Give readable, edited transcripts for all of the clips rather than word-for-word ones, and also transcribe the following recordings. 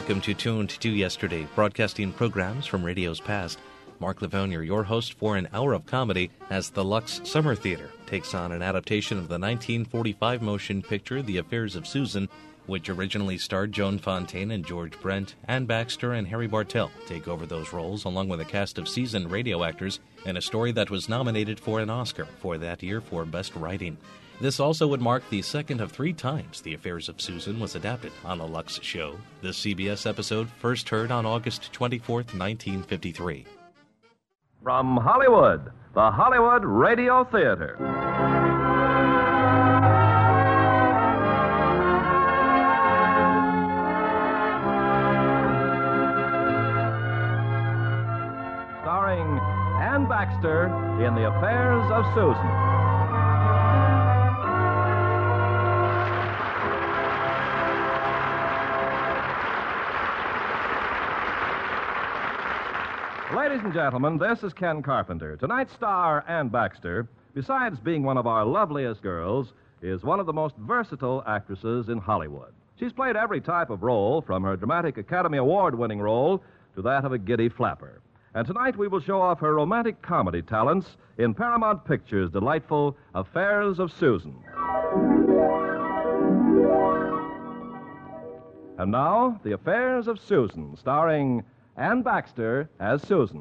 welcome to Tuned to Yesterday, broadcasting programs from radio's past. Mark Livonia, your host for an hour of comedy, as the Lux Summer Theater takes on an adaptation of the 1945 motion picture The Affairs of Susan, which originally starred Joan Fontaine and George Brent. Anne Baxter and Harry Bartell take over those roles, along with a cast of seasoned radio actors, in a story that was nominated for an Oscar for that year for Best Writing. This also would mark the second of 3 times The Affairs of Susan was adapted on the Lux show. This CBS episode first heard on August 24th, 1953. From Hollywood, the Hollywood Radio Theater. Starring Anne Baxter in The Affairs of Susan. Ladies and gentlemen, this is Ken Carpenter. Tonight's star, Anne Baxter, besides being one of our loveliest girls, is one of the most versatile actresses in Hollywood. She's played every type of role, from her dramatic Academy Award-winning role to that of a giddy flapper. And tonight we will show off her romantic comedy talents in Paramount Pictures' delightful Affairs of Susan. And now, The Affairs of Susan, starring Anne Baxter as Susan.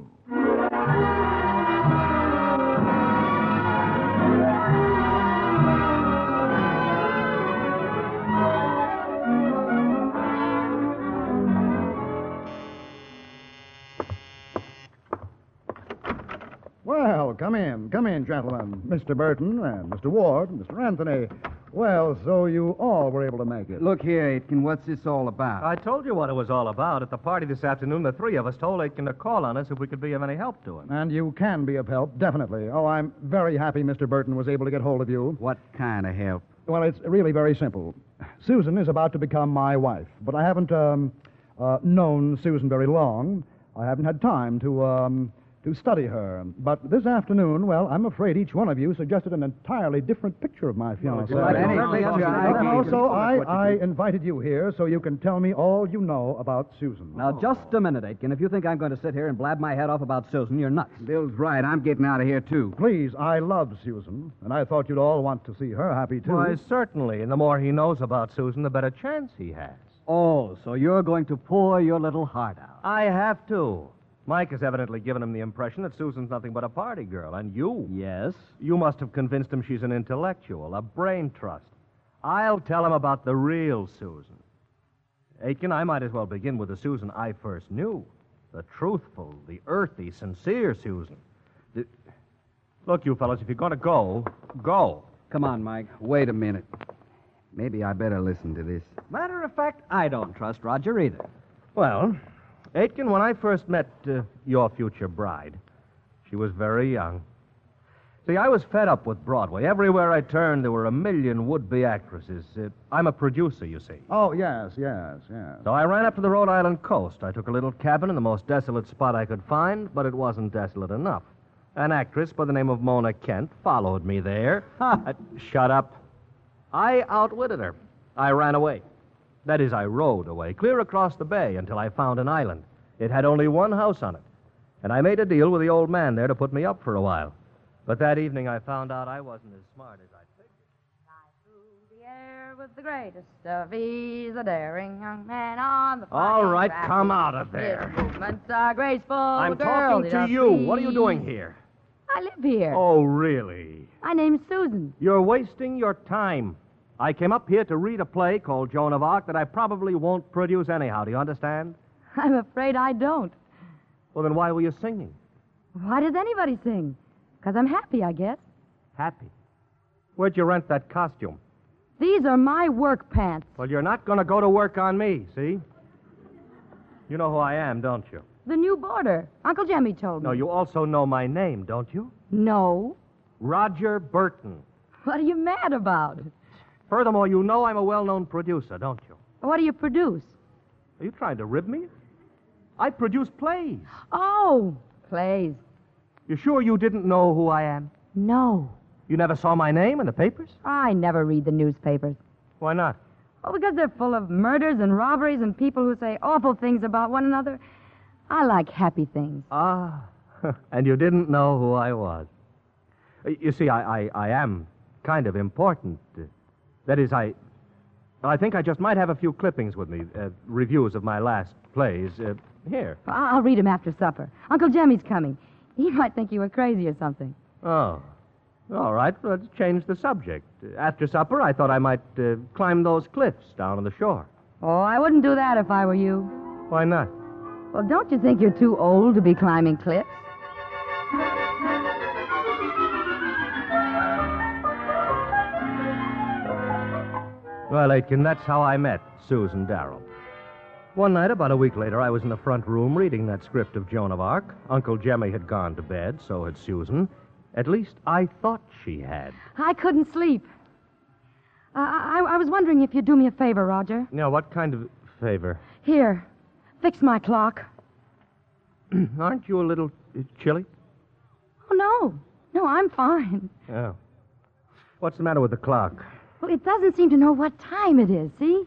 Well, come in, gentlemen. Mr. Burton and Mr. Ward and Mr. Anthony. Well, so you all were able to make it. Look here, Aitken, what's this all about? I told you what it was all about. At the party this afternoon, the 3 of us told Aitken to call on us if we could be of any help to him. And you can be of help, definitely. Oh, I'm very happy Mr. Burton was able to get hold of you. What kind of help? Well, it's really very simple. Susan is about to become my wife, but I haven't known Susan very long. I haven't had time to study her. But this afternoon, well, I'm afraid each one of you suggested an entirely different picture of my fiancée. So I invited you here so you can tell me all you know about Susan. Now, just a minute, Aitken. If you think I'm going to sit here and blab my head off about Susan, you're nuts. Bill's right. I'm getting out of here, too. Please, I love Susan, and I thought you'd all want to see her happy, too. Why, certainly. And the more he knows about Susan, the better chance he has. Oh, so you're going to pour your little heart out. I have to. Mike has evidently given him the impression that Susan's nothing but a party girl. And you? Yes? You must have convinced him she's an intellectual, a brain trust. I'll tell him about the real Susan. Aitken, I might as well begin with the Susan I first knew. The truthful, the earthy, sincere Susan. Look, you fellas, if you're going to go, go. Come on, Mike. Wait a minute. Maybe I better listen to this. Matter of fact, I don't trust Roger either. Well, Aitken, when I first met your future bride, she was very young. See, I was fed up with Broadway. Everywhere I turned, there were a million would-be actresses. I'm a producer, you see. Oh, yes. So I ran up to the Rhode Island coast. I took a little cabin in the most desolate spot I could find, but it wasn't desolate enough. An actress by the name of Mona Kent followed me there. Shut up. I outwitted her. I ran away. That is, I rowed away, clear across the bay until I found an island. It had only one house on it. And I made a deal with the old man there to put me up for a while. But that evening I found out I wasn't as smart as I figured. Fly through the air with the greatest of ease, a daring young man on the All flying right, trapeze. come out of there. His movements are graceful. I'm the girl talking did to not you. please. What are you doing here? I live here. Oh, really? My name's Susan. You're wasting your time. I came up here to read a play called Joan of Arc that I probably won't produce anyhow. Do you understand? I'm afraid I don't. Well, then why were you singing? Why does anybody sing? Because I'm happy, I guess. Happy. Where'd you rent that costume? These are my work pants. Well, you're not going to go to work on me, see? You know who I am, don't you? The new boarder. Uncle Jemmy told me. No, you also know my name, don't you? No. Roger Burton. What are you mad about? Furthermore, you know I'm a well-known producer, don't you? What do you produce? Are you trying to rib me? I produce plays. Oh, plays. You sure you didn't know who I am? No. You never saw my name in the papers? I never read the newspapers. Why not? Oh, because they're full of murders and robberies and people who say awful things about one another. I like happy things. Ah, and you didn't know who I was. You see, I am kind of important. That is, I think I just might have a few clippings with me, reviews of my last plays. Here. I'll read them after supper. Uncle Jemmy's coming. He might think you were crazy or something. Oh. All right, let's change the subject. After supper, I thought I might climb those cliffs down on the shore. Oh, I wouldn't do that if I were you. Why not? Well, don't you think you're too old to be climbing cliffs? Well, Aitken, that's how I met Susan Darrell. One night, about a week later, I was in the front room reading that script of Joan of Arc. Uncle Jemmy had gone to bed, so had Susan. At least I thought she had. I couldn't sleep. I was wondering if you'd do me a favor, Roger. Now, what kind of favor? Here, fix my clock. Aren't you a little chilly? Oh, no. No, I'm fine. Oh. What's the matter with the clock? Well, it doesn't seem to know what time it is, see?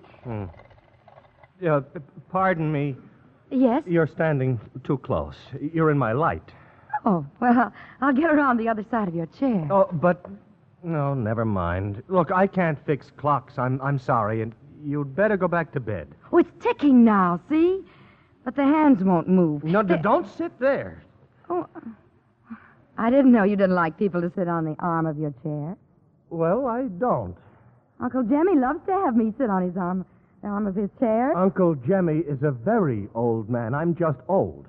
Pardon me. Yes? You're standing too close. You're in my light. Oh, well, I'll get around the other side of your chair. Oh, but... No, never mind. Look, I can't fix clocks. I'm sorry, and you'd better go back to bed. Oh, it's ticking now, see? But the hands won't move. No, don't sit there. Oh, I didn't know you didn't like people to sit on the arm of your chair. Well, I don't. Uncle Jemmy loves to have me sit on his arm, the arm of his chair. Uncle Jemmy is a very old man. I'm just old.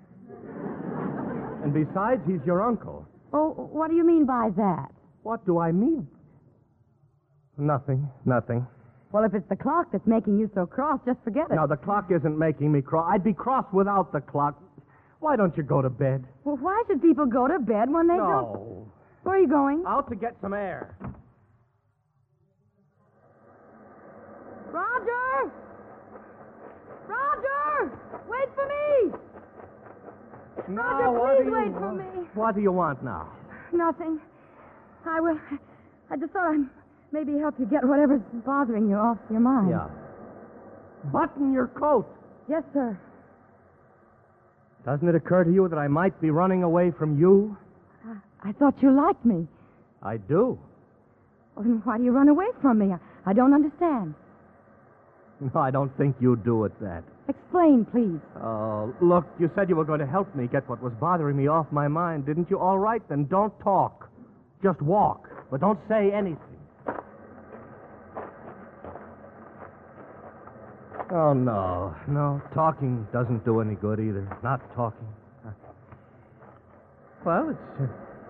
And besides, he's your uncle. Oh, what do you mean by that? What do I mean? Nothing. Well, if it's the clock that's making you so cross, just forget it. Now, the clock isn't making me cross. I'd be cross without the clock. Why don't you go to bed? Well, why should people go to bed when they don't? No. Where are you going? Out to get some air. Roger! Roger! Wait for me! Now, Roger, please wait for me. What do you want now? Nothing. I just thought I'd maybe help you get whatever's bothering you off your mind. Yeah. Button your coat. Yes, sir. Doesn't it occur to you that I might be running away from you? I thought you liked me. I do. Well, then why do you run away from me? I don't understand. No, I don't think you do at that. Explain, please. Oh, look, you said you were going to help me get what was bothering me off my mind, didn't you? All right, then don't talk. Just walk, but don't say anything. Oh, no, talking doesn't do any good either. Not talking. Well, it's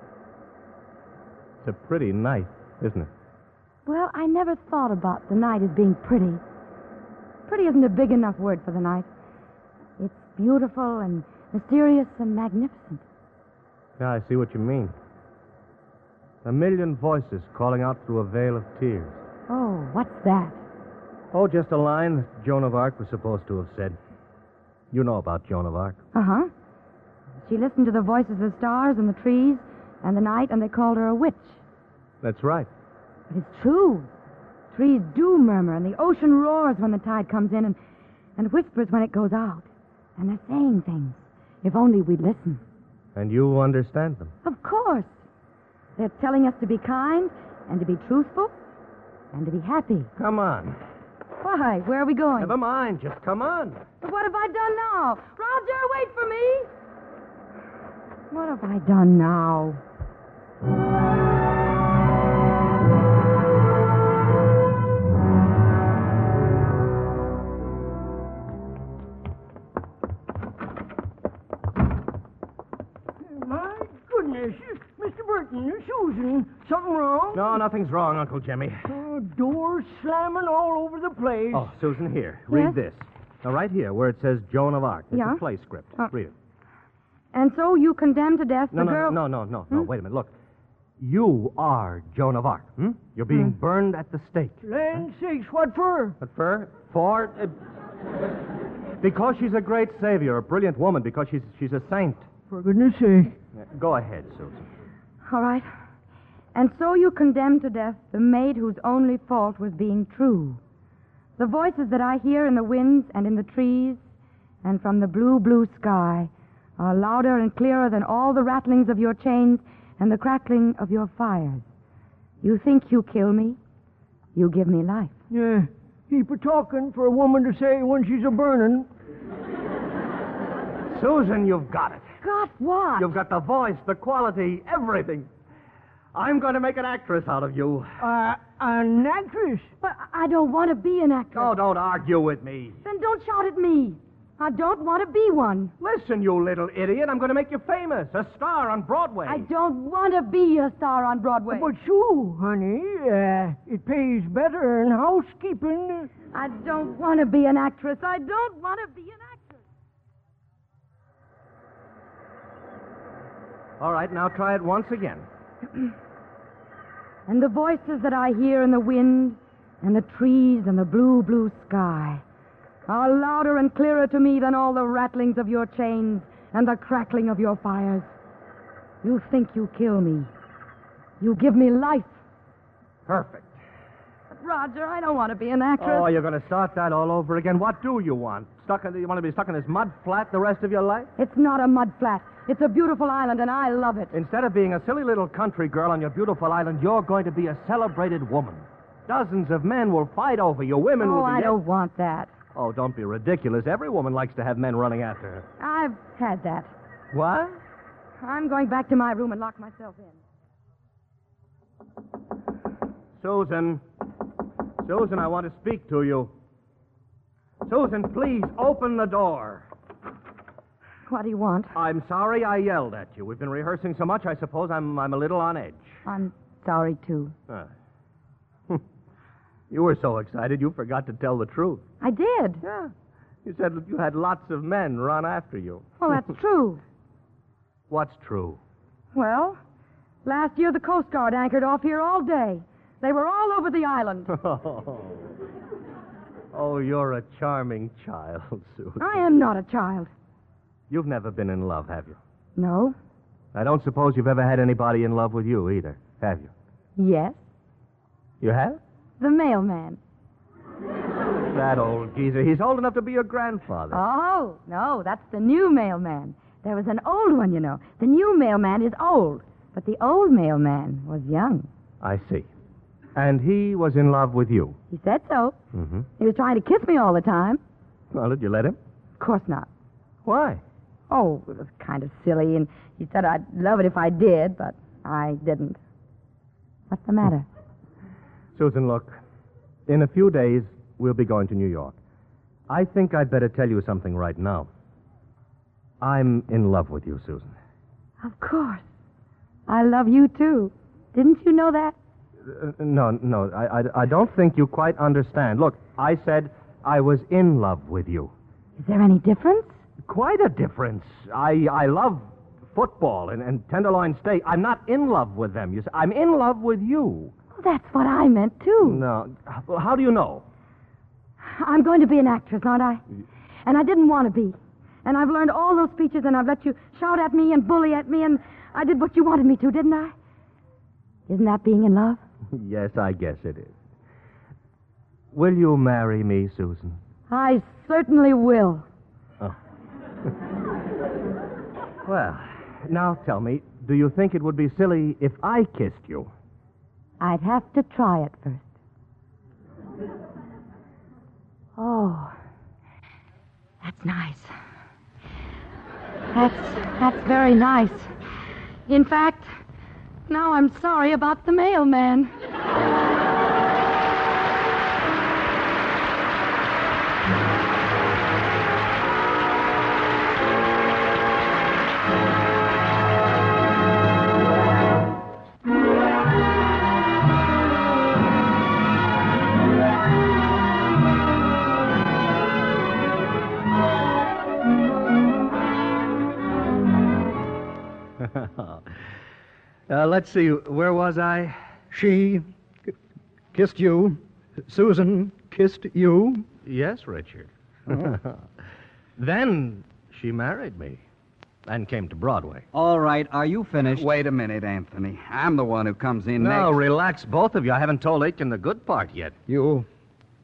a pretty night, isn't it? Well, I never thought about the night as being pretty. Pretty isn't a big enough word for the night. It's beautiful and mysterious and magnificent. Yeah, I see what you mean. A million voices calling out through a veil of tears. Oh, what's that? Oh, just a line that Joan of Arc was supposed to have said. You know about Joan of Arc. Uh-huh. She listened to the voices of the stars and the trees and the night, and they called her a witch. That's right. But it's true. Trees do murmur, and the ocean roars when the tide comes in, and whispers when it goes out. And they're saying things. If only we'd listen. And you understand them. Of course. They're telling us to be kind, and to be truthful, and to be happy. Come on. Why? Where are we going? Never mind. Just come on. But what have I done now? Roger, wait for me. What have I done now? My goodness. Mr. Burton, Susan, something wrong? No, nothing's wrong, Uncle Jemmy. Doors slamming all over the place. Oh, Susan, here. Read Yes? this. Now, right here, where it says Joan of Arc. It's Yeah? a play script. Read it. And so you condemned to death No, the girl... no. Wait a minute. Look. You are Joan of Arc. You're being burned at the stake. Land sakes, what for? What for? Because she's a great savior, a brilliant woman, because she's a saint. For goodness sake. Go ahead, Susan. All right. And so you condemned to death the maid whose only fault was being true. The voices that I hear in the winds and in the trees and from the blue, blue sky are louder and clearer than all the rattlings of your chains and the crackling of your fires. You think you kill me? You give me life. Yeah, heap of talking for a woman to say when she's a-burning. Susan, you've got it. Got what? You've got the voice, the quality, everything. I'm going to make an actress out of you. An actress? But I don't want to be an actress. Oh, don't argue with me. Then don't shout at me. I don't want to be one. Listen, you little idiot. I'm going to make you famous, a star on Broadway. I don't want to be a star on Broadway. But you, honey, it pays better in housekeeping. I don't want to be an actress. I don't want to be an actress. All right, now try it once again. And the voices that I hear in the wind and the trees and the blue, blue sky are louder and clearer to me than all the rattlings of your chains and the crackling of your fires. You think you kill me. You give me life. Perfect. But Roger, I don't want to be an actress. Oh, you're going to start that all over again. What do you want? You want to be stuck in this mud flat the rest of your life? It's not a mud flat. It's a beautiful island, and I love it. Instead of being a silly little country girl on your beautiful island, you're going to be a celebrated woman. Dozens of men will fight over you. Women will be... I don't want that. Oh, don't be ridiculous. Every woman likes to have men running after her. I've had that. What? I'm going back to my room and lock myself in. Susan. Susan, I want to speak to you. Susan, please open the door. What do you want? I'm sorry I yelled at you. We've been rehearsing so much, I suppose I'm a little on edge. I'm sorry, too. You were so excited you forgot to tell the truth. I did. Yeah. You said you had lots of men run after you. Well, that's true. What's true? Well, last year the Coast Guard anchored off here all day. They were all over the island. Oh, you're a charming child, Susan. I am not a child. You've never been in love, have you? No. I don't suppose you've ever had anybody in love with you either, have you? Yes. You have? The mailman. That old geezer. He's old enough to be your grandfather. Oh, no, that's the new mailman. There was an old one, you know. The new mailman is old, but the old mailman was young. I see. And he was in love with you? He said so. Mm-hmm. He was trying to kiss me all the time. Well, did you let him? Of course not. Why? Oh, it was kind of silly, and he said I'd love it if I did, but I didn't. What's the matter? Susan, look, in a few days, we'll be going to New York. I think I'd better tell you something right now. I'm in love with you, Susan. Of course. I love you, too. Didn't you know that? No, I don't think you quite understand. Look, I said I was in love with you. Is there any difference? Quite a difference. I love football and tenderloin steak. I'm not in love with them. You see, I'm in love with you. Well, that's what I meant, too. No. Well, how do you know? I'm going to be an actress, aren't I? And I didn't want to be. And I've learned all those speeches, and I've let you shout at me and bully at me, and I did what you wanted me to, didn't I? Isn't that being in love? Yes, I guess it is. Will you marry me, Susan? I certainly will. Oh. Well, now tell me, do you think it would be silly if I kissed you? I'd have to try it first. Oh, that's nice. That's very nice. In fact, now I'm sorry about the mailman. Let's see, where was I? She kissed you. Susan kissed you. Yes, Richard. Oh. Then she married me and came to Broadway. All right, are you finished? Wait a minute, Anthony. I'm the one who comes in next. No, relax, both of you. I haven't told Aitken the good part yet. You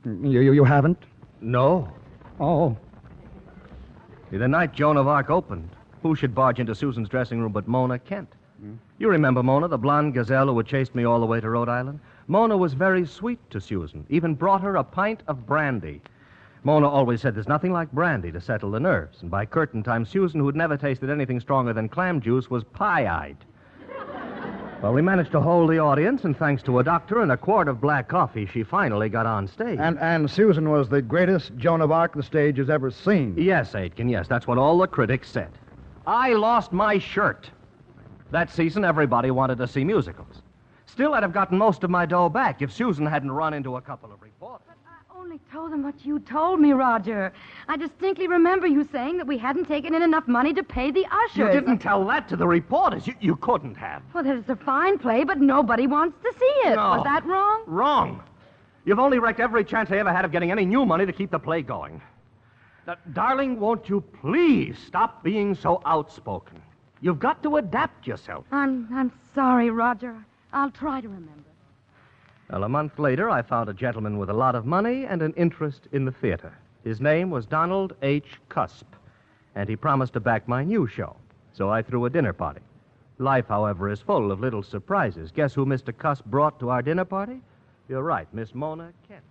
You haven't? No. Oh. The night Joan of Arc opened, who should barge into Susan's dressing room but Mona Kent? You remember Mona, the blonde gazelle who had chased me all the way to Rhode Island? Mona was very sweet to Susan, even brought her a pint of brandy. Mona always said there's nothing like brandy to settle the nerves, and by curtain time, Susan, who had never tasted anything stronger than clam juice, was pie-eyed. Well, we managed to hold the audience, and thanks to a doctor and a quart of black coffee, she finally got on stage. And Susan was the greatest Joan of Arc the stage has ever seen. Yes, Aitken, yes. That's what all the critics said. I lost my shirt. That season, everybody wanted to see musicals. Still, I'd have gotten most of my dough back if Susan hadn't run into a couple of reporters. I only told them what you told me, Roger. I distinctly remember you saying that we hadn't taken in enough money to pay the ushers. You didn't tell that to the reporters. You couldn't have. Well, it's a fine play, but nobody wants to see it. No. Was that wrong? Wrong. You've only wrecked every chance I ever had of getting any new money to keep the play going. Now, darling, won't you please stop being so outspoken? You've got to adapt yourself. I'm sorry, Roger. I'll try to remember. Well, a month later, I found a gentleman with a lot of money and an interest in the theater. His name was Donald H. Cusp, and he promised to back my new show. So I threw a dinner party. Life, however, is full of little surprises. Guess who Mr. Cusp brought to our dinner party? You're right, Miss Mona Kent.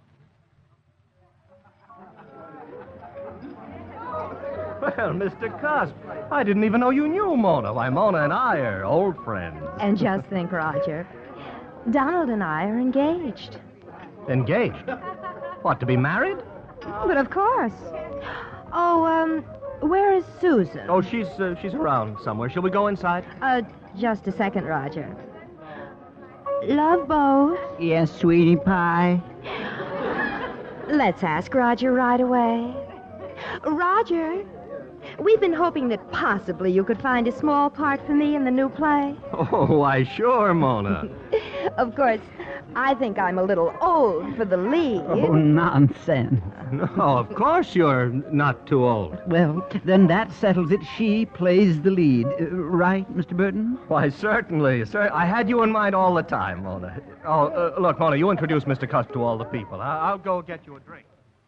Well, Mr. Cusp, I didn't even know you knew Mona. Why, Mona and I are old friends. And just think, Roger, Donald and I are engaged. Engaged? What, to be married? But of course. Oh, where is Susan? Oh, she's around somewhere. Shall we go inside? Just a second, Roger. Love both. Yes, sweetie pie. Let's ask Roger right away. Roger, we've been hoping that possibly you could find a small part for me in the new play. Oh, why, sure, Mona. Of course, I think I'm a little old for the lead. Oh, nonsense. No, of course you're not too old. Well, then that settles it. She plays the lead. Right, Mr. Burton? Why, certainly. Sir, I had you in mind all the time, Mona. Oh, look, Mona, you introduce Mr. Cusp to all the people. I'll go get you a drink.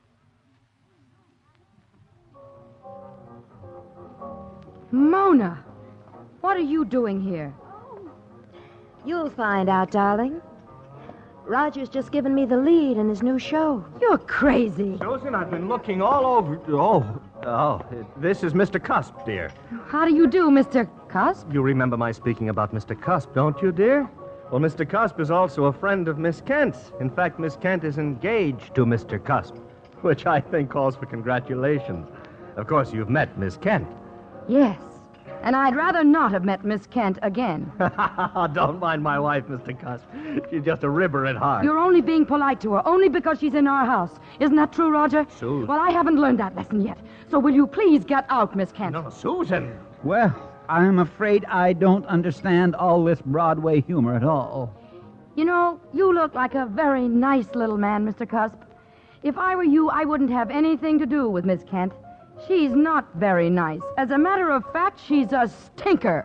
Mona, what are you doing here? You'll find out, darling. Roger's just given me the lead in his new show. You're crazy. Susan, I've been looking all over. This is Mr. Cusp, dear. How do you do, Mr. Cusp? You remember my speaking about Mr. Cusp, don't you, dear? Well, Mr. Cusp is also a friend of Miss Kent's. In fact, Miss Kent is engaged to Mr. Cusp, which I think calls for congratulations. Of course, you've met Miss Kent. Yes. And I'd rather not have met Miss Kent again. Don't mind my wife, Mr. Cusp. She's just a ribber at heart. You're only being polite to her, only because she's in our house. Isn't that true, Roger? Susan. Well, I haven't learned that lesson yet. So will you please get out, Miss Kent? No, Susan. Well, I'm afraid I don't understand all this Broadway humor at all. You know, you look like a very nice little man, Mr. Cusp. If I were you, I wouldn't have anything to do with Miss Kent. She's not very nice. As a matter of fact, she's a stinker.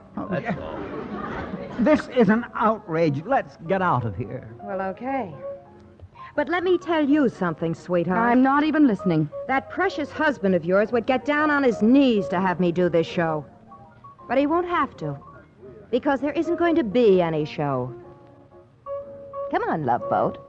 This is an outrage. Let's get out of here. Well, okay. But let me tell you something, sweetheart. I'm not even listening. That precious husband of yours would get down on his knees to have me do this show. But he won't have to, because there isn't going to be any show. Come on, Love Boat.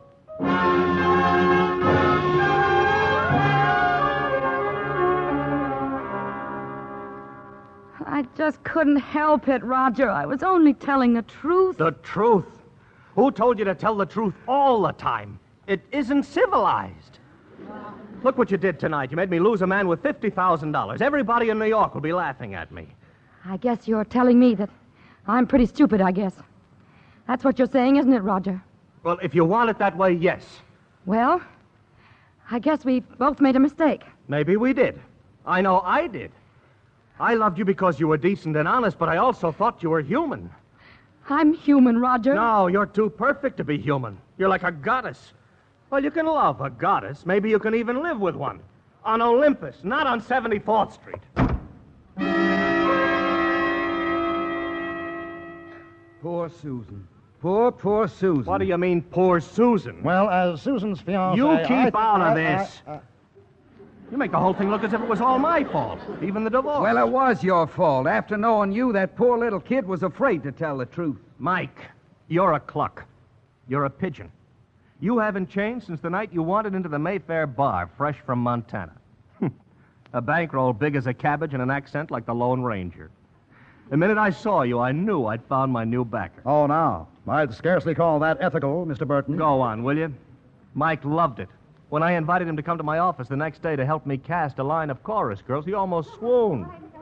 I just couldn't help it, Roger. I was only telling the truth. The truth? Who told you to tell the truth all the time? It isn't civilized. Look what you did tonight. You made me lose a man with $50,000. Everybody in New York will be laughing at me. I guess you're telling me that I'm pretty stupid, I guess. That's what you're saying, isn't it, Roger? Well, if you want it that way, yes. Well, I guess we both made a mistake. Maybe we did. I know I did. I loved you because you were decent and honest, but I also thought you were human. I'm human, Roger. No, you're too perfect to be human. You're like a goddess. Well, you can love a goddess. Maybe you can even live with one. On Olympus, not on 74th Street. Poor Susan. Poor Susan. What do you mean, poor Susan? Well, as Susan's fiancé... You keep out of I- this. You make the whole thing look as if it was all my fault, even the divorce. Well, it was your fault. After knowing you, that poor little kid was afraid to tell the truth. Mike, you're a cluck. You're a pigeon. You haven't changed since the night you wandered into the Mayfair bar, fresh from Montana. A bankroll big as a cabbage and an accent like the Lone Ranger. The minute I saw you, I knew I'd found my new backer. Oh, now. I'd scarcely call that ethical, Mr. Burton. Go on, will you? Mike loved it. When I invited him to come to my office the next day to help me cast a line of chorus girls, he almost swooned.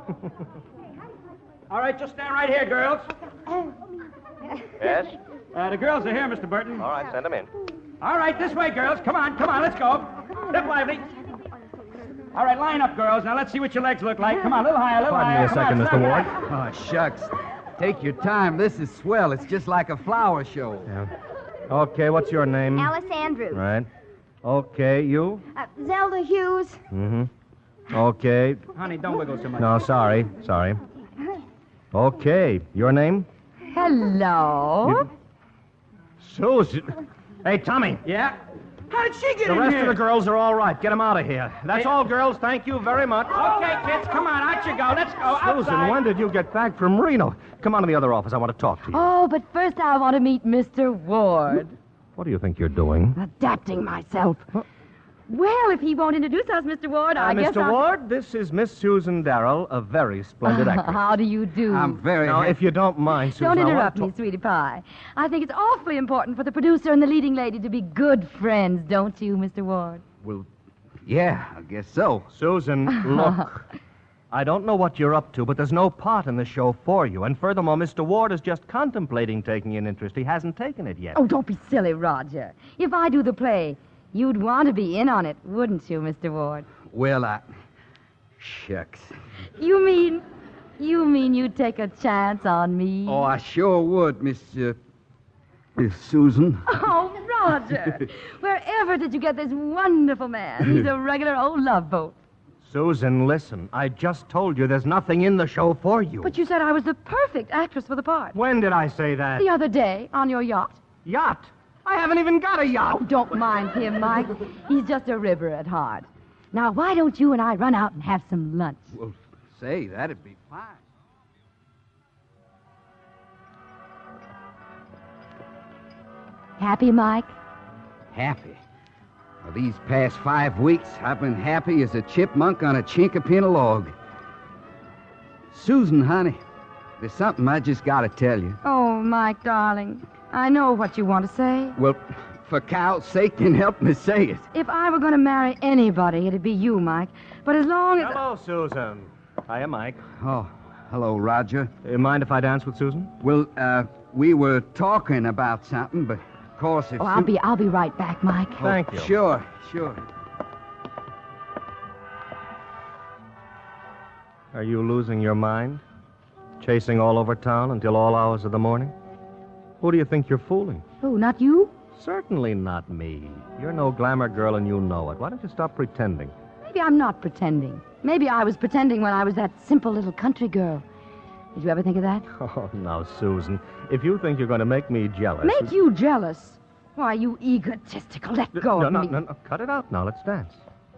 All right, just stand right here, girls. Yes? The girls are here, Mr. Burton. All right, send him in. All right, this way, girls. Come on, let's go. Step lively. All right, line up, girls. Now, let's see what your legs look like. Come on, a little higher, a little Pardon higher. me a second, Mr. Ward. Oh, shucks. Take your time. This is swell. It's just like a flower show. Yeah. Okay, what's your name? Alice Andrews. Right. Okay, you? Zelda Hughes. Mm-hmm. Okay. Honey, don't wiggle so much. No, sorry. Okay, your name? Hello? Susan. Hey, Tommy. Yeah? How did she get The in rest here? of the girls are all right. Get them out of here. That's all, girls. Thank you very much. Okay, kids, come on, out you go. Let's go. Susan, Outside. when did you get back from Reno? Come on to the other office. I want to talk to you. Oh, but first I want to meet Mr. Ward. What do you think you're doing? Adapting myself. Well, if he won't introduce us, Mr. Ward, I guess Mr. Ward, this is Miss Susan Darrell, a very splendid actress. How do you do? I'm very Now, happy. if you don't mind, Susan, Don't I want interrupt to me, sweetie pie. I think it's awfully important for the producer and the leading lady to be good friends, don't you, Mr. Ward? Well, yeah, I guess so. Susan, look. I don't know what you're up to, but there's no part in the show for you. And furthermore, Mr. Ward is just contemplating taking an interest. He hasn't taken it yet. Oh, don't be silly, Roger. If I do the play, you'd want to be in on it, wouldn't you, Mr. Ward? Well, shucks. You mean you'd take a chance on me? Oh, I sure would, Miss Susan. Oh, Roger. Wherever did you get this wonderful man? He's a regular old love boat. Susan, listen. I just told you there's nothing in the show for you. But you said I was the perfect actress for the part. When did I say that? The other day, on your yacht. Yacht? I haven't even got a yacht. Oh, don't mind him, Mike. He's just a river at heart. Now, why don't you and I run out and have some lunch? Well, say, that'd be fine. Happy, Mike? Happy. Well, these past 5 weeks, I've been happy as a chipmunk on a chinkapin log. Susan, honey, there's something I just got to tell you. Oh, Mike, darling. I know what you want to say. Well, for Cal's sake, then help me say it. If I were going to marry anybody, it'd be you, Mike. But as long as... Hello, Susan. Hiya, Mike. Oh, hello, Roger. Mind if I dance with Susan? Well, we were talking about something, but of course if... Oh, I'll be right back, Mike. Thank you. Sure. Are you losing your mind? Chasing all over town until all hours of the morning? Who do you think you're fooling? Oh, not you? Certainly not me. You're no glamour girl and you know it. Why don't you stop pretending? Maybe I'm not pretending. Maybe I was pretending when I was that simple little country girl. Did you ever think of that? Oh, now, Susan, if you think you're going to make me jealous... Make you jealous? Why, you egotistical. Let go of me. No. Cut it out now. Let's dance.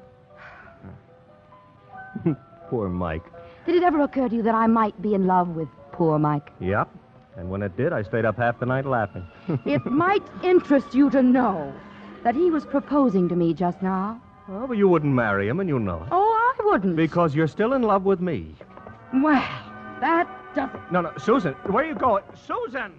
Poor Mike. Did it ever occur to you that I might be in love with poor Mike? Yep. And when it did, I stayed up half the night laughing. It might interest you to know that he was proposing to me just now. Oh, but you wouldn't marry him, and you know it. Oh, I wouldn't. Because you're still in love with me. Well, that doesn't... No, Susan, where are you going? Susan!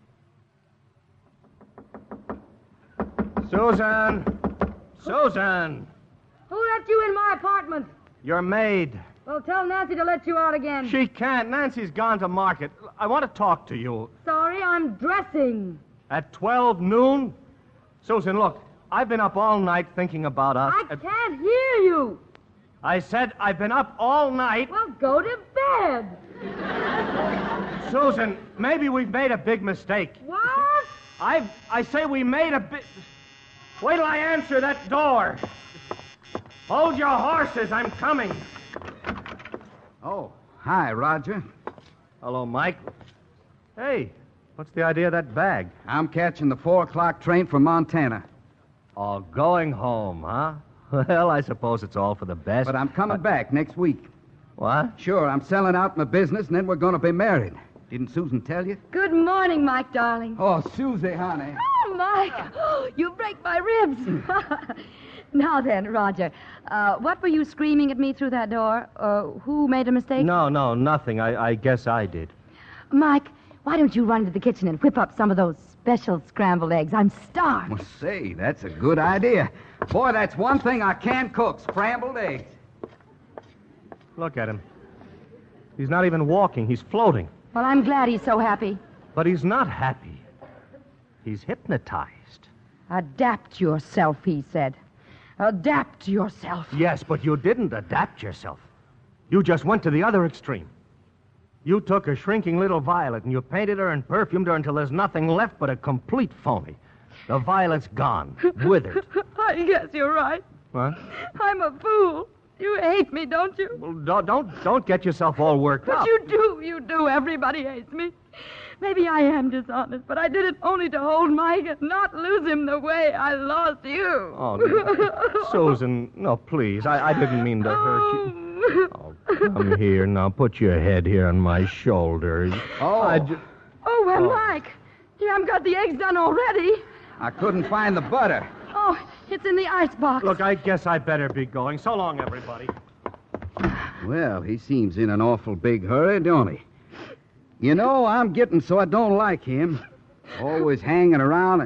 Susan! Who let you in my apartment? Your maid. Well, tell Nancy to let you out again. She can't. Nancy's gone to market. I want to talk to you. Sorry, I'm dressing. At 12 noon? Susan, look, I've been up all night thinking about us. I can't hear you. I said I've been up all night. Well, go to bed. Susan, maybe we've made a big mistake. What? I say we made a big... Wait till I answer that door. Hold your horses, I'm coming. Oh, hi, Roger. Hello, Mike. Hey, What's the idea of that bag? I'm catching the 4 o'clock train from Montana. Oh, going home, huh? Well, I suppose it's all for the best. But I'm coming back next week. What? Sure, I'm selling out my business, and then we're going to be married. Didn't Susan tell you? Good morning, Mike, darling. Oh, Susie, honey. Oh, Mike. You break my ribs. Now then, Roger, what were you screaming at me through that door? Who made a mistake? No, nothing. I guess I did. Mike, why don't you run to the kitchen and whip up some of those special scrambled eggs? I'm starved. Well, say, that's a good idea. Boy, that's one thing I can cook, scrambled eggs. Look at him. He's not even walking. He's floating. Well, I'm glad he's so happy. But he's not happy. He's hypnotized. Adapt yourself, he said. Adapt yourself. Yes, but you didn't adapt yourself. You just went to the other extreme. You took a shrinking little violet and you painted her and perfumed her until there's nothing left but a complete phony. The violet's gone, withered. I guess you're right. What? I'm a fool. You hate me, don't you? Well, don't get yourself all worked up. But you do. Everybody hates me. Maybe I am dishonest, but I did it only to hold Mike and not lose him the way I lost you. Oh, no. Susan, no, please. I didn't mean to hurt you. Oh, come here now. Put your head here on my shoulder. Well, Mike, you haven't got the eggs done already. I couldn't find the butter. Oh, it's in the icebox. Look, I guess I better be going. So long, everybody. Well, he seems in an awful big hurry, don't he? You know, I'm getting so I don't like him. Always hanging around.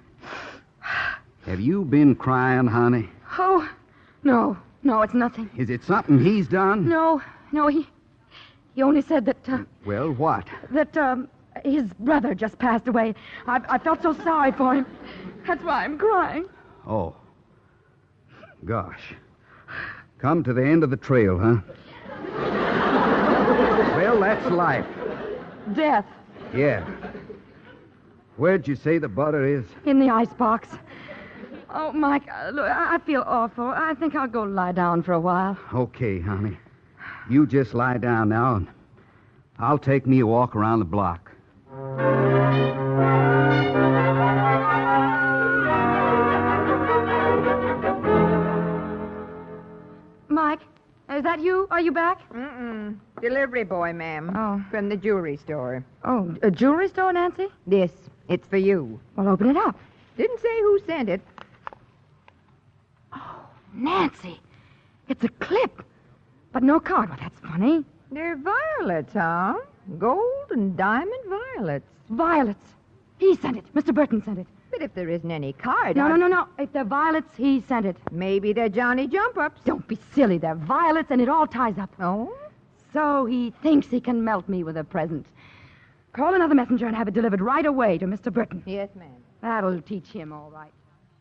Have you been crying, honey? Oh, no, it's nothing. Is it something he's done? No, he only said that, Well, what? That, his brother just passed away. I felt so sorry for him. That's why I'm crying. Oh. Gosh. Come to the end of the trail, huh? Well, that's life. Death. Yeah. Where'd you say the butter is? In the icebox. Oh, Mike, look, I feel awful. I think I'll go lie down for a while. Okay, honey. You just lie down now, and I'll take me a walk around the block. Mike, is that you? Are you back? Mm-mm. Delivery boy, ma'am. Oh. From the jewelry store. Oh, a jewelry store, Nancy? This. It's for you. Well, open it up. Didn't say who sent it. Oh, Nancy. It's a clip. But no card. Well, that's funny. They're violets, huh? Gold and diamond violets. Violets. He sent it. Mr. Burton sent it. But if there isn't any card... No. If they're violets, he sent it. Maybe they're Johnny Jump-Ups. Don't be silly. They're violets, and it all ties up. Oh? So he thinks he can melt me with a present. Call another messenger and have it delivered right away to Mr. Burton. Yes, ma'am. That'll teach him all right.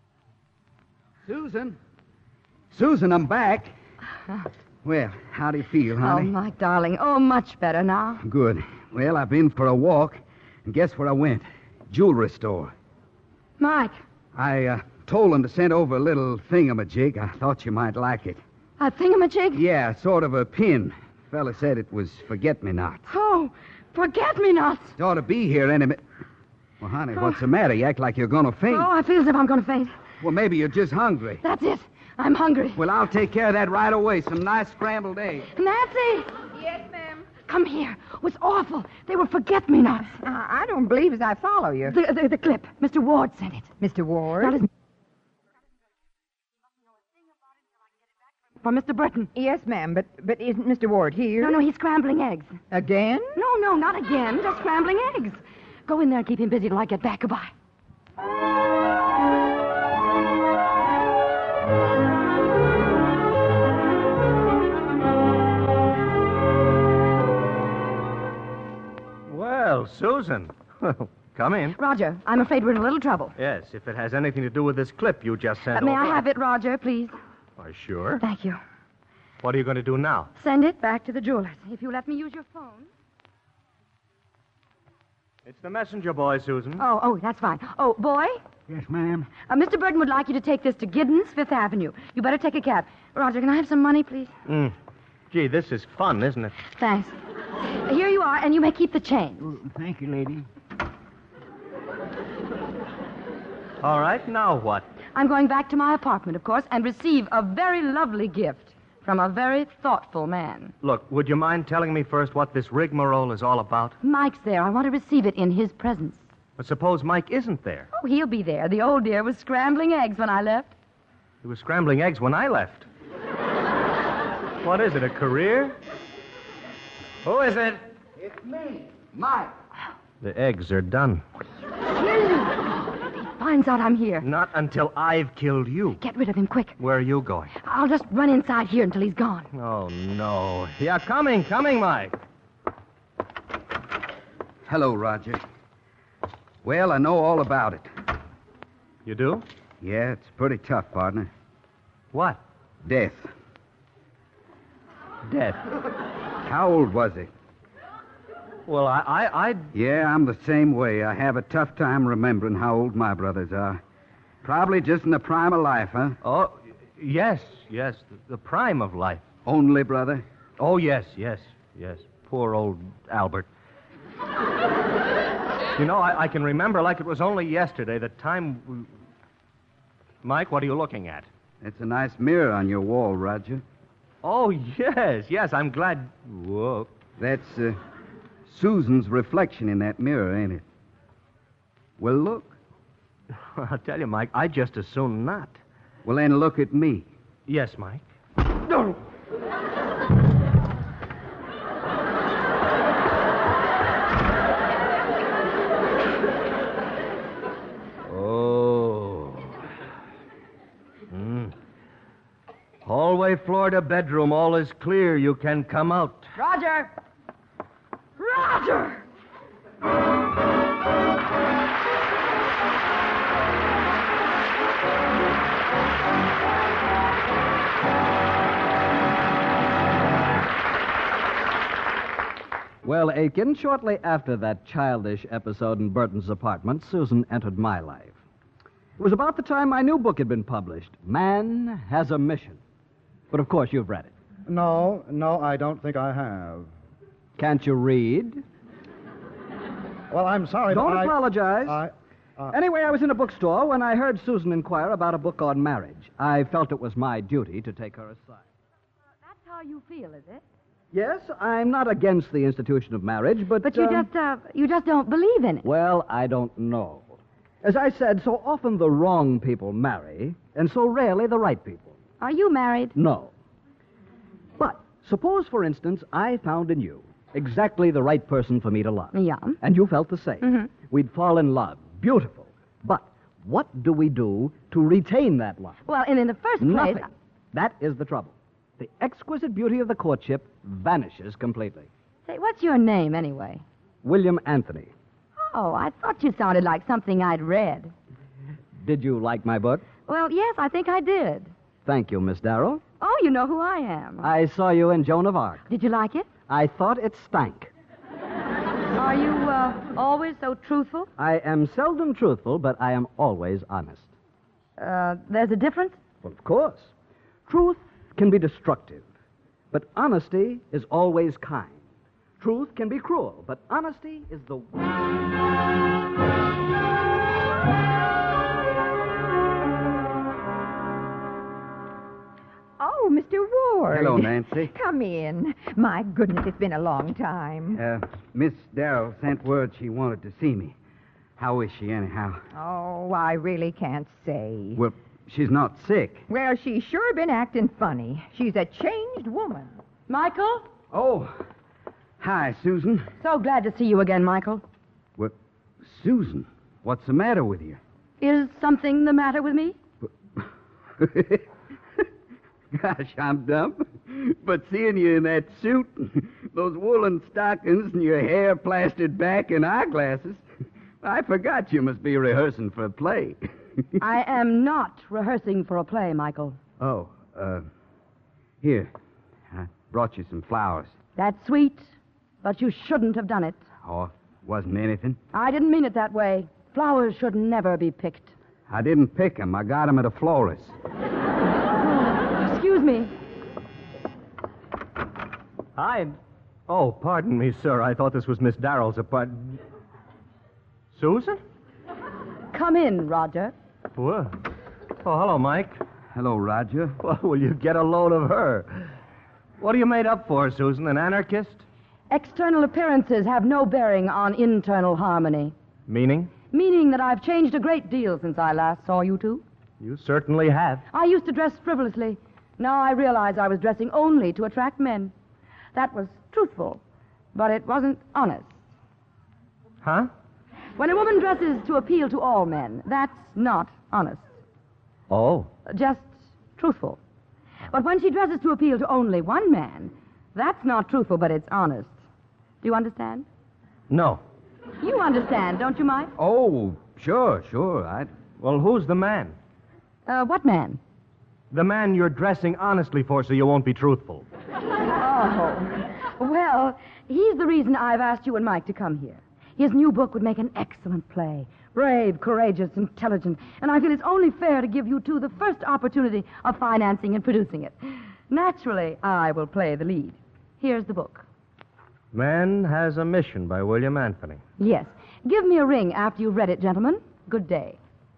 Susan, I'm back. Well, how do you feel, Oh, honey? Mike, darling. Oh, much better now. Good. Well, I've been for a walk, and guess where I went? Jewelry store. Mike, I told them to send over a little thingamajig. I thought you might like it. a thingamajig? Yeah, sort of a pin. Fella said it was forget-me-not. Oh, forget-me-nots. It ought to be here any minute. Well, honey, what's the matter? You act like you're going to faint. Oh, I feel as if I'm going to faint. Well, maybe you're just hungry. That's it. I'm hungry. Well, I'll take care of that right away. Some nice scrambled eggs. Nancy! Yes, ma'am. Come here. It was awful. They were forget-me-nots. I don't believe as I follow you. The clip. Mr. Ward sent it. Mr. Ward? That is... For Mr. Burton. Yes, ma'am, but isn't Mr. Ward here? No, he's scrambling eggs. Again? No, not again. Just scrambling eggs. Go in there and keep him busy till I get back. Goodbye. Well, Susan. Come in. Roger, I'm afraid we're in a little trouble. Yes, if it has anything to do with this clip you just sent May over. I have it, Roger, please? Why, sure. Thank you. What are you going to do now? Send it back to the jeweler's. If you let me use your phone. It's the messenger boy, Susan. Oh, that's fine. Oh, boy, Yes, ma'am. Mr. Burton would like you to take this to Giddens, Fifth Avenue. You better take a cab. Roger, can I have some money, please? Gee, this is fun, isn't it? Thanks. Here you are, and you may keep the change. Oh, thank you, lady. All right, now what? I'm going back to my apartment, of course, and receive a very lovely gift from a very thoughtful man. Look, would you mind telling me first what this rigmarole is all about? Mike's there. I want to receive it in his presence. But suppose Mike isn't there. Oh, he'll be there. The old dear was scrambling eggs when I left. He was scrambling eggs when I left. What is it, a career? Who is it? It's me, Mike. The eggs are done. He finds out I'm here. Not until I've killed you. Get rid of him quick. Where are you going? I'll just run inside here until he's gone. Oh, no. Yeah, coming, Mike. Hello, Roger. Well, I know all about it. You do? Yeah, it's pretty tough, partner. What? Death. Death. How old was he? Well, I... Yeah, I'm the same way. I have a tough time remembering how old my brothers are. Probably just in the prime of life, huh? Oh, yes. The prime of life. Only brother? Oh, yes. Poor old Albert. You know, I can remember like it was only yesterday, the time... Mike, what are you looking at? It's a nice mirror on your wall, Roger. Oh, yes, I'm glad... Whoa. That's, Susan's reflection in that mirror, ain't it? Well, look. I'll tell you, Mike, I'd just as soon not. Well, then look at me. Yes, Mike. No. Hallway, floor to bedroom, all is clear. You can come out. Roger! Roger! Well, Aiken, shortly after that childish episode in Burton's apartment, Susan entered my life. It was about the time my new book had been published, Man Has a Mission. But, of course, you've read it. No, I don't think I have. Can't you read? Well, I'm sorry, Don't but apologize. Anyway, I was in a bookstore when I heard Susan inquire about a book on marriage. I felt it was my duty to take her aside. That's how you feel, is it? Yes, I'm not against the institution of marriage, but... But you just don't believe in it. Well, I don't know. As I said, so often the wrong people marry, and so rarely the right people. Are you married? No. But suppose, for instance, I found in you exactly the right person for me to love. Yeah. And you felt the same. Mm-hmm. We'd fall in love. Beautiful. But what do we do to retain that love? Well, in the first place... Nothing. That is the trouble. The exquisite beauty of the courtship vanishes completely. Say, what's your name, anyway? William Anthony. Oh, I thought you sounded like something I'd read. Did you like my book? Well, yes, I think I did. Thank you, Miss Darrow. Oh, you know who I am. I saw you in Joan of Arc. Did you like it? I thought it stank. Are you always so truthful? I am seldom truthful, but I am always honest. There's a difference? Well, of course. Truth can be destructive, but honesty is always kind. Truth can be cruel, but honesty is the... Oh, Mr. Ward. Hello, Nancy. Come in. My goodness, it's been a long time. Miss Darrell sent word she wanted to see me. How is she, anyhow? Oh, I really can't say. Well, she's not sick. Well, she's sure been acting funny. She's a changed woman. Michael? Oh, hi, Susan. So glad to see you again, Michael. Well, Susan, what's the matter with you? Is something the matter with me? Gosh, I'm dumb. But seeing you in that suit, those woolen stockings, and your hair plastered back and eyeglasses, I forgot you must be rehearsing for a play. I am not rehearsing for a play, Michael. Oh, here. I brought you some flowers. That's sweet, but you shouldn't have done it. Oh, wasn't anything. I didn't mean it that way. Flowers should never be picked. I didn't pick them. I got them at a florist. Excuse me. Hi. Oh, pardon me, sir. I thought this was Miss Darrell's apartment. Susan? Come in, Roger. What? Oh, hello, Mike. Hello, Roger. Well, will you get a load of her? What are you made up for, Susan? An anarchist? External appearances have no bearing on internal harmony. Meaning? Meaning that I've changed a great deal since I last saw you two. You certainly have. I used to dress frivolously. Now I realize I was dressing only to attract men. That was truthful, but it wasn't honest. Huh? When a woman dresses to appeal to all men, that's not honest. Oh. Just truthful. But when she dresses to appeal to only one man, that's not truthful, but it's honest. Do you understand? No. You understand, don't you, Mike? Oh, sure. Well, who's the man? What man? The man you're dressing honestly for so you won't be truthful. Oh. Well, he's the reason I've asked you and Mike to come here. His new book would make an excellent play. Brave, courageous, intelligent. And I feel it's only fair to give you two the first opportunity of financing and producing it. Naturally, I will play the lead. Here's the book. Man Has a Mission by William Anthony. Yes. Give me a ring after you've read it, gentlemen. Good day.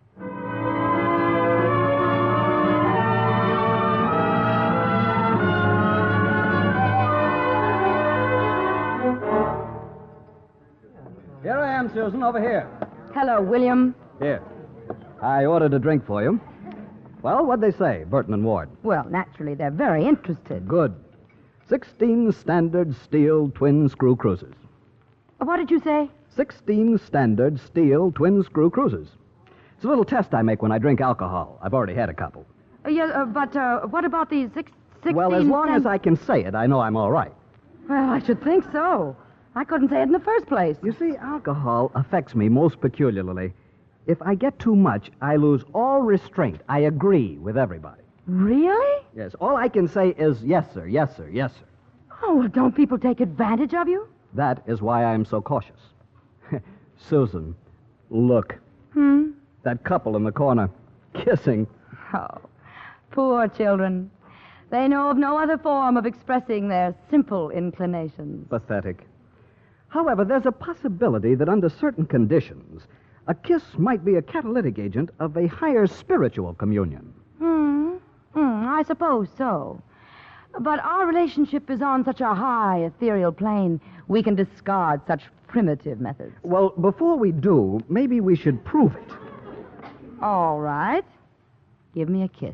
Here I am, Susan, over here. Hello, William. Here. I ordered a drink for you. Well, what'd they say, Burton and Ward? Well, naturally, they're very interested. Good. 16 standard steel twin-screw cruisers. What did you say? 16 standard steel twin-screw cruisers. It's a little test I make when I drink alcohol. I've already had a couple. But what about these 16... Well, as long as I can say it, I know I'm all right. Well, I should think so. I couldn't say it in the first place. You see, alcohol affects me most peculiarly. If I get too much, I lose all restraint. I agree with everybody. Really? Yes, all I can say is yes, sir, yes, sir, yes, sir. Oh, well, don't people take advantage of you? That is why I'm so cautious. Susan, look. That couple in the corner, kissing. Oh, poor children. They know of no other form of expressing their simple inclinations. Pathetic. However, there's a possibility that under certain conditions, a kiss might be a catalytic agent of a higher spiritual communion. I suppose so. But our relationship is on such a high ethereal plane, we can discard such primitive methods. Well, before we do, maybe we should prove it. All right. Give me a kiss.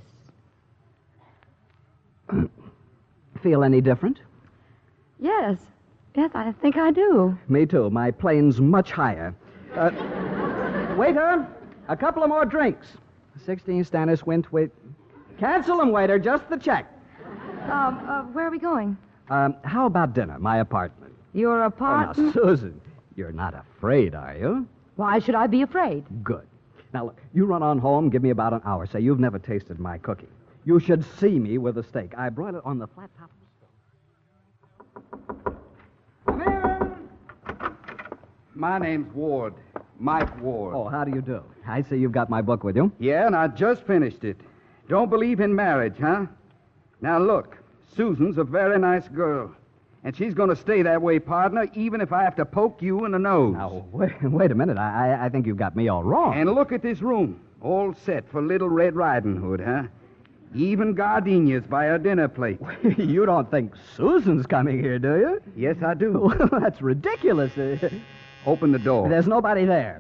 Feel any different? Yes. Yes, I think I do. Me too. My plane's much higher. Waiter, a couple of more drinks. 16 Stannis went with... Cancel them, waiter. Just the check. Where are we going? How about dinner? My apartment. Your Oh, apartment? now, Susan, you're not afraid, are you? Why should I be afraid? Good. Now, look, you run on home, give me about an hour. Say, you've never tasted my cooking. You should see me with a steak. I broil it on the flat top of the stove. Come in. My name's Ward. Mike Ward. Oh, how do you do? I see you've got my book with you. Yeah, and I just finished it. Don't believe in marriage, huh? Now, look, Susan's a very nice girl. And she's going to stay that way, partner, even if I have to poke you in the nose. Now, wait a minute. I think you've got me all wrong. And look at this room. All set for Little Red Riding Hood, huh? Even gardenias by her dinner plate. You don't think Susan's coming here, do you? Yes, I do. Well, that's ridiculous. Open the door. There's nobody there.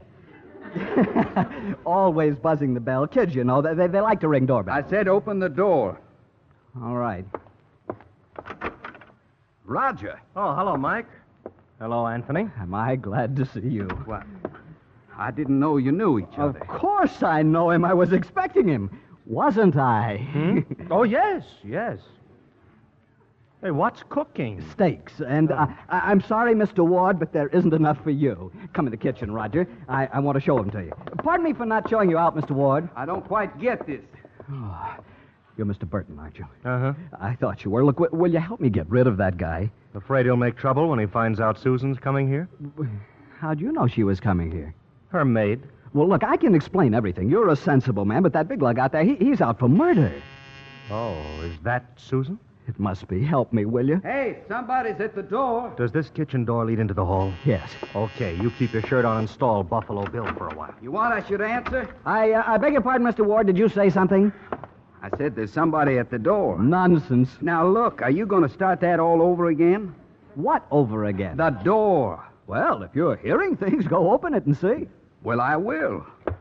Always buzzing the bell. Kids, you know, they like to ring doorbells. I said open the door. All right. Roger. Oh, hello, Mike. Hello, Anthony. Am I glad to see you? What? I didn't know you knew each other. Of course I know him. I was expecting him. Wasn't I? Oh, yes. Hey, what's cooking? Steaks. And I'm sorry, Mr. Ward, but there isn't enough for you. Come in the kitchen, Roger. I want to show them to you. Pardon me for not showing you out, Mr. Ward. I don't quite get this. Oh, you're Mr. Burton, aren't you? Uh-huh. I thought you were. Look, will you help me get rid of that guy? Afraid he'll make trouble when he finds out Susan's coming here? How'd you know she was coming here? Her maid. Well, look, I can explain everything. You're a sensible man, but that big lug out there, he's out for murder. Oh, is that Susan? It must be. Help me, will you? Hey, somebody's at the door. Does this kitchen door lead into the hall? Yes. Okay, you keep your shirt on and stall Buffalo Bill for a while. You want I should answer? I beg your pardon, Mr. Ward. Did you say something? I said there's somebody at the door. Nonsense. Now, look, are you going to start that all over again? What over again? The door. Well, if you're hearing things, go open it and see. Well, I will.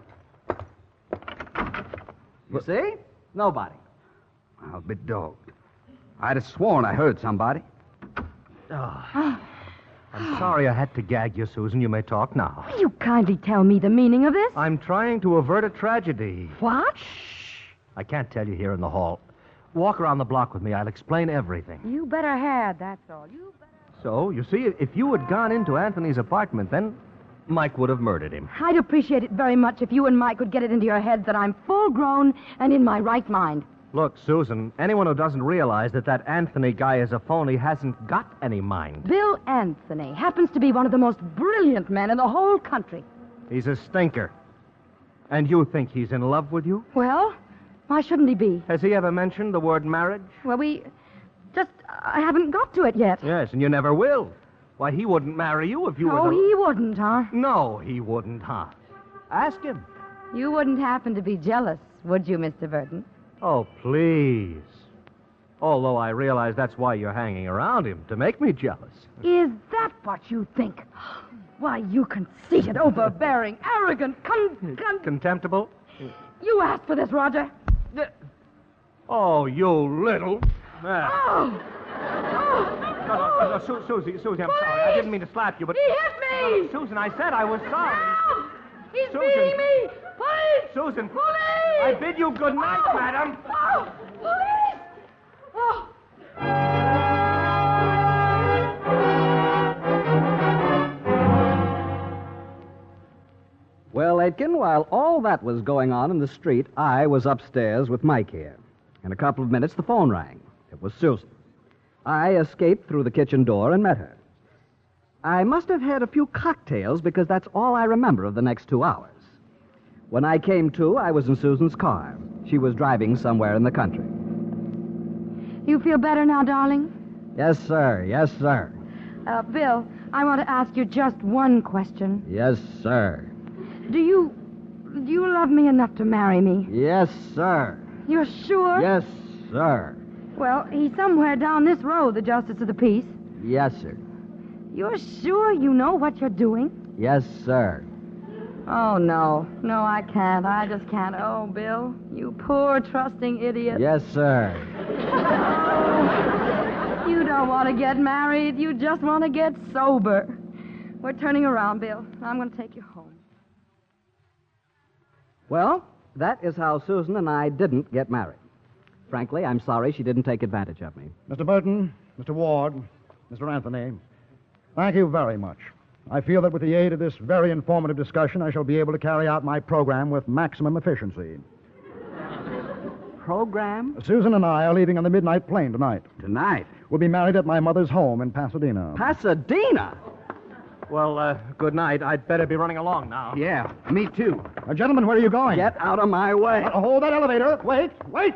You see? Nobody. I'll be dogged. I'd have sworn I heard somebody. I'm sorry I had to gag you, Susan. You may talk now. Will you kindly tell me the meaning of this? I'm trying to avert a tragedy. What? I can't tell you here in the hall. Walk around the block with me. I'll explain everything. You better had, that's all. You better... So, you see, if you had gone into Anthony's apartment, then Mike would have murdered him. I'd appreciate it very much if you and Mike could get it into your heads that I'm full grown and in my right mind. Look, Susan, anyone who doesn't realize that Anthony guy is a phony hasn't got any mind. Bill Anthony happens to be one of the most brilliant men in the whole country. He's a stinker. And you think he's in love with you? Well, why shouldn't he be? Has he ever mentioned the word marriage? Well, I haven't got to it yet. Yes, and you never will. Why, he wouldn't marry you if you were Oh, he wouldn't, huh? No, he wouldn't, huh? Ask him. You wouldn't happen to be jealous, would you, Mr. Burton? Oh, please. Although I realize that's why you're hanging around him, to make me jealous. Is that what you think? Why, you conceited, overbearing, arrogant, Contemptible? You asked for this, Roger. Oh, you little... Oh! No, Susie, I'm sorry. I didn't mean to slap you, but... He hit me! No, Susan, I said I was sorry. Help! He's Susan. beating me! Police! Susan! Police! I bid you good night, madam. Oh! Police! Oh! Well, Aitken, while all that was going on in the street, I was upstairs with Mike here. In a couple of minutes, the phone rang. It was Susan. I escaped through the kitchen door and met her. I must have had a few cocktails because that's all I remember of the next 2 hours. When I came to, I was in Susan's car. She was driving somewhere in the country. You feel better now, darling? Yes, sir. Yes, sir. Bill, I want to ask you just one question. Yes, sir. Do you love me enough to marry me? Yes, sir. You're sure? Yes, sir. Well, he's somewhere down this road, the Justice of the Peace. Yes, sir. You're sure you know what you're doing? Yes, sir. Oh, no. No, I can't. I just can't. Oh, Bill, you poor, trusting idiot. Yes, sir. Oh, you don't want to get married. You just want to get sober. We're turning around, Bill. I'm going to take you home. Well, that is how Susan and I didn't get married. Frankly, I'm sorry she didn't take advantage of me. Mr. Burton, Mr. Ward, Mr. Anthony, thank you very much. I feel that with the aid of this very informative discussion, I shall be able to carry out my program with maximum efficiency. Program? Susan and I are leaving on the midnight plane tonight. Tonight? We'll be married at my mother's home in Pasadena. Pasadena? Well, good night. I'd better be running along now. Yeah, me too. Gentlemen, where are you going? Get out of my way. Hold that elevator. Wait.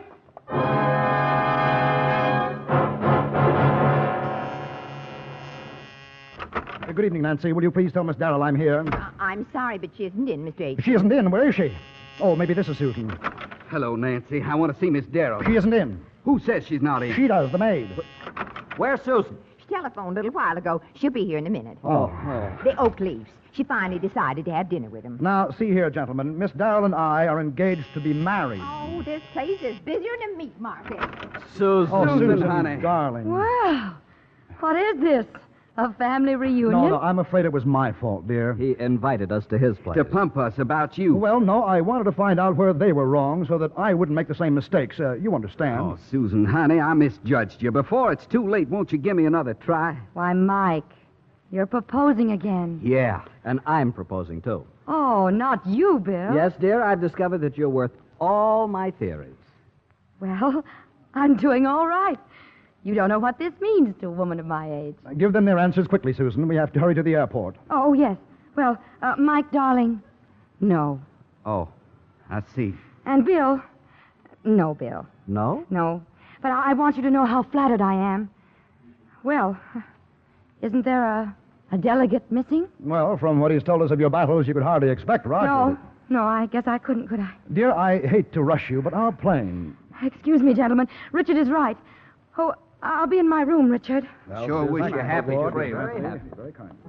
Good evening, Nancy. Will you please tell Miss Darrell I'm here? I'm sorry, but she isn't in, Mr. H. She isn't in. Where is she? Oh, maybe this is Susan. Hello, Nancy. I want to see Miss Darrell. She isn't in. Who says she's not in? She does, the maid. Where's Susan? She telephoned a little while ago. She'll be here in a minute. Oh. The Oak Leaves. She finally decided to have dinner with him. Now, see here, gentlemen. Miss Darrell and I are engaged to be married. Oh, this place is busier than a meat market. Susan. Oh, Susan, honey. darling. Wow. What is this? A family reunion? No, I'm afraid it was my fault, dear. He invited us to his place. To pump us about you. Well, no, I wanted to find out where they were wrong so that I wouldn't make the same mistakes. You understand. Oh, Susan, honey, I misjudged you. Before it's too late, won't you give me another try? Why, Mike, you're proposing again. Yeah. And I'm proposing, too. Oh, not you, Bill. Yes, dear, I've discovered that you're worth all my theories. Well, I'm doing all right. You don't know what this means to a woman of my age. Give them their answers quickly, Susan. We have to hurry to the airport. Oh, yes. Well, Mike, darling, no. Oh, I see. And Bill, no, Bill. No? No. but I want you to know how flattered I am. Well, isn't there a delegate missing? Well, from what he's told us of your battles, you could hardly expect Roger. No, I guess I couldn't, could I? Dear, I hate to rush you, but our plane... Excuse me, gentlemen. Richard is right. Oh, I'll be in my room, Richard. Well, sure wish you happy, Very Very happy. happy. Very kind.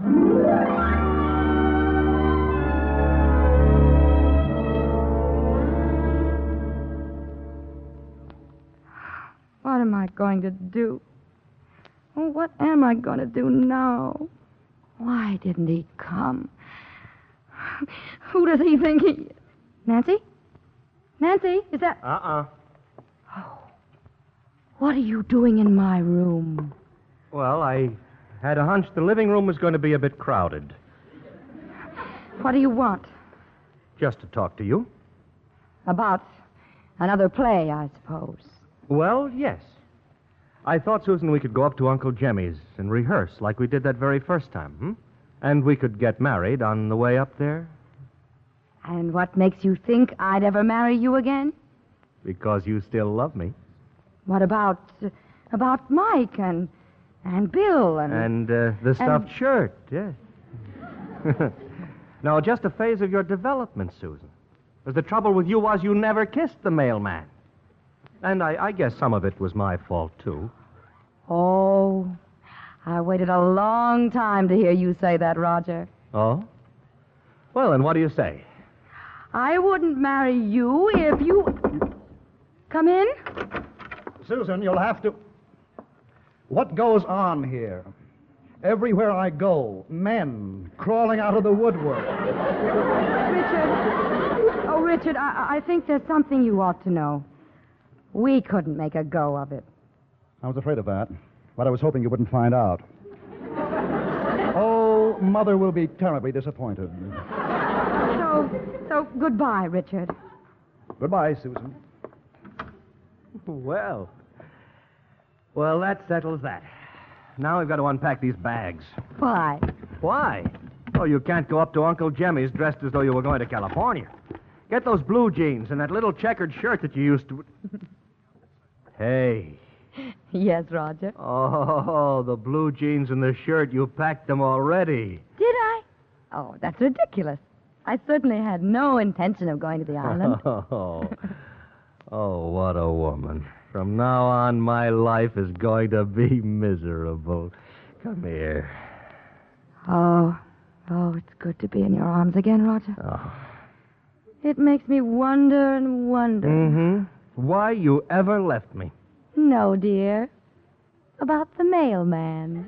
What am I going to do? Oh, what am I going to do now? Why didn't he come? Who does he think he... Nancy? Nancy, is that... Uh-uh. Oh. What are you doing in my room? Well, I had a hunch the living room was going to be a bit crowded. What do you want? Just to talk to you. About another play, I suppose. Well, yes. I thought, Susan, we could go up to Uncle Jemmy's and rehearse like we did that very first time, And we could get married on the way up there. And what makes you think I'd ever marry you again? Because you still love me. What about Mike and Bill and... And the stuffed shirt, yes. No, just a phase of your development, Susan. Because the trouble with you was you never kissed the mailman. And I guess some of it was my fault, too. Oh, I waited a long time to hear you say that, Roger. Oh? Well, then what do you say? I wouldn't marry you if you... Come in? Susan, you'll have to... What goes on here? Everywhere I go, men crawling out of the woodwork. Richard. Oh, Richard, I think there's something you ought to know. We couldn't make a go of it. I was afraid of that, but I was hoping you wouldn't find out. Oh, Mother will be terribly disappointed. So goodbye, Richard. Goodbye, Susan. Well, that settles that. Now we've got to unpack these bags. Why? Why? Oh, you can't go up to Uncle Jemmy's dressed as though you were going to California. Get those blue jeans and that little checkered shirt that you used to... Hey. Yes, Roger. Oh, the blue jeans and the shirt, you packed them already. Did I? Oh, that's ridiculous. I certainly had no intention of going to the island. Oh, what a woman. From now on, my life is going to be miserable. Come here. Oh, it's good to be in your arms again, Roger. Oh. It makes me wonder and wonder. Mm-hmm. Why you ever left me. No, dear. About the mailman.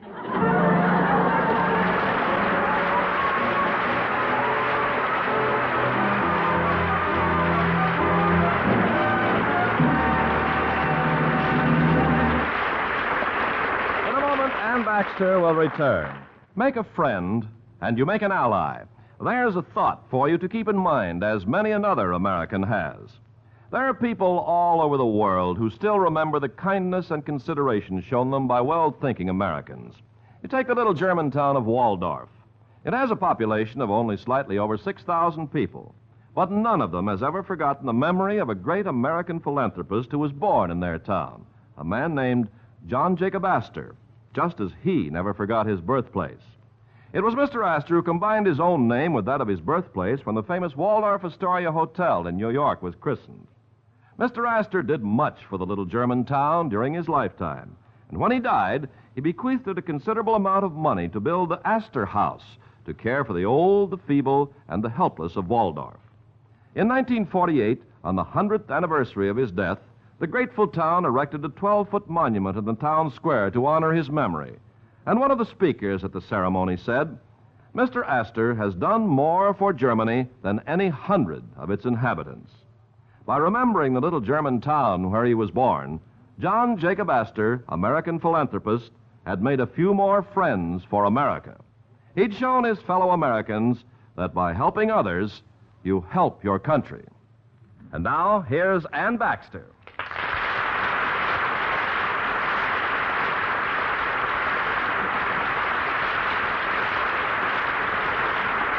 In a moment, Ann Baxter will return. Make a friend, and you make an ally. There's a thought for you to keep in mind, as many another American has. There are people all over the world who still remember the kindness and consideration shown them by well-thinking Americans. You take the little German town of Waldorf. It has a population of only slightly over 6,000 people, but none of them has ever forgotten the memory of a great American philanthropist who was born in their town, a man named John Jacob Astor, just as he never forgot his birthplace. It was Mr. Astor who combined his own name with that of his birthplace when the famous Waldorf Astoria Hotel in New York was christened. Mr. Astor did much for the little German town during his lifetime, and when he died, he bequeathed it a considerable amount of money to build the Astor House to care for the old, the feeble, and the helpless of Waldorf. In 1948, on the 100th anniversary of his death, the grateful town erected a 12-foot monument in the town square to honor his memory. And one of the speakers at the ceremony said, "Mr. Astor has done more for Germany than any 100 of its inhabitants." By remembering the little German town where he was born, John Jacob Astor, American philanthropist, had made a few more friends for America. He'd shown his fellow Americans that by helping others, you help your country. And now, here's Ann Baxter.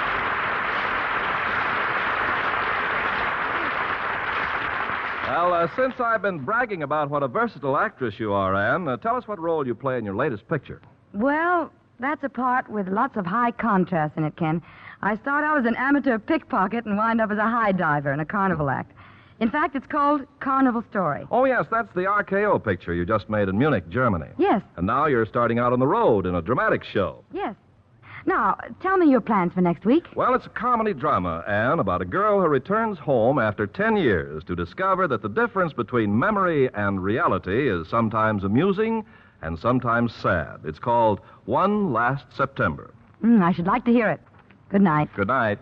Well, since I've been bragging about what a versatile actress you are, Anne, tell us what role you play in your latest picture. Well, that's a part with lots of high contrast in it, Ken. I start out as an amateur pickpocket and wind up as a high diver in a carnival act. In fact, it's called Carnival Story. Oh, yes, that's the RKO picture you just made in Munich, Germany. Yes. And now you're starting out on the road in a dramatic show. Yes. Now, tell me your plans for next week. Well, it's a comedy drama, Anne, about a girl who returns home after 10 years to discover that the difference between memory and reality is sometimes amusing and sometimes sad. It's called One Last September. I should like to hear it. Good night. Good night.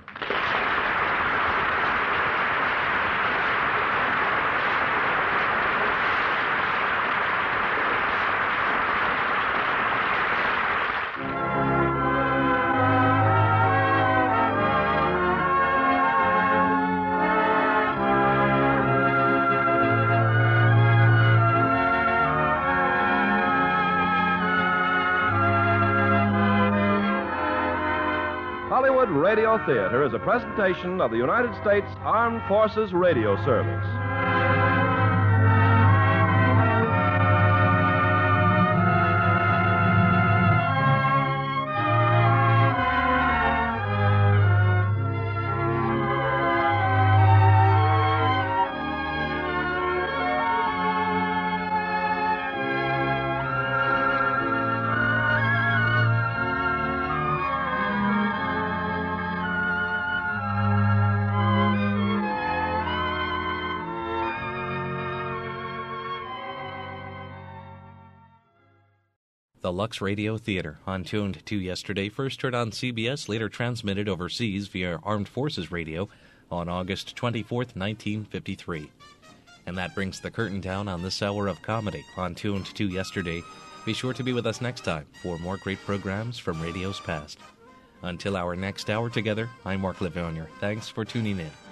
Hollywood Radio Theater is a presentation of the United States Armed Forces Radio Service. The Lux Radio Theater, on Tuned to Yesterday, first heard on CBS, later transmitted overseas via Armed Forces Radio on August 24th, 1953. And that brings the curtain down on this hour of comedy on Tuned to Yesterday. Be sure to be with us next time for more great programs from radio's past. Until our next hour together, I'm Mark Lavounier. Thanks for tuning in.